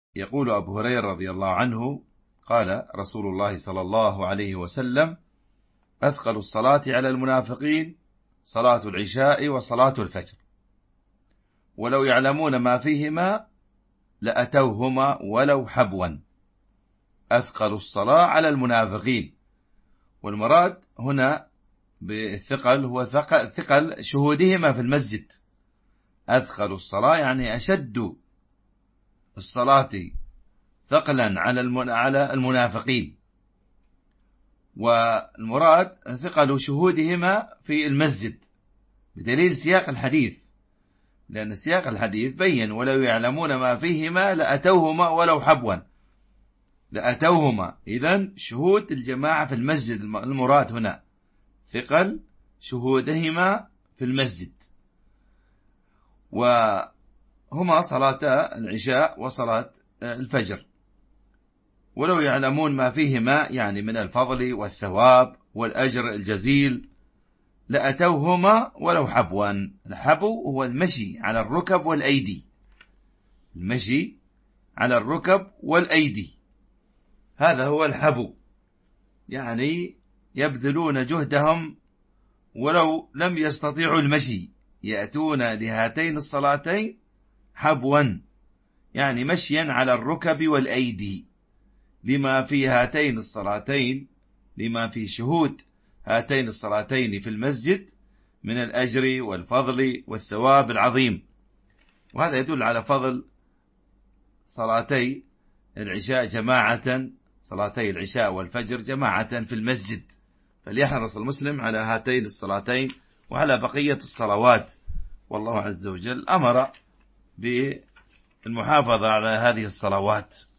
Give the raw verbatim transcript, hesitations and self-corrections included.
يقول أبو هريرة رضي الله عنه قال رسول الله صلى الله عليه وسلم: أثقل الصلاة على المنافقين صلاة العشاء وصلاة الفجر، ولو يعلمون ما فيهما لأتوهما ولو حبوا. أثقل الصلاة على المنافقين، والمراد هنا بالثقل هو ثقل شهودهما في المسجد. أثقل الصلاة يعني أشد الصلاة ثقلا على المنافقين، والمراد ثقل شهودهما في المسجد بدليل سياق الحديث، لأن سياق الحديث بين: ولو يعلمون ما فيهما لأتوهما ولو حبوا. لأتوهما إذن شهود الجماعة في المسجد المراد هنا، ثقل شهودهما في المسجد، وهما صلاة العشاء وصلاة الفجر. ولو يعلمون ما فيهما يعني من الفضل والثواب والأجر الجزيل لأتوهما ولو حبوا. الحبو هو المشي على الركب والأيدي، المشي على الركب والأيدي، هذا هو الحبو، يعني يبذلون جهدهم ولو لم يستطيعوا المشي، يأتون لهاتين الصلاتين حبوا، يعني مشيا على الركب والأيدي، لما في هاتين الصلاتين، لما في شهود هاتين الصلاتين في المسجد من الأجر والفضل والثواب العظيم. وهذا يدل على فضل صلاتي العشاء جماعة، صلاتي العشاء والفجر جماعة في المسجد، فليحرص المسلم على هاتين الصلاتين وعلى بقية الصلوات. والله عز وجل أمر بالمحافظة على هذه الصلوات.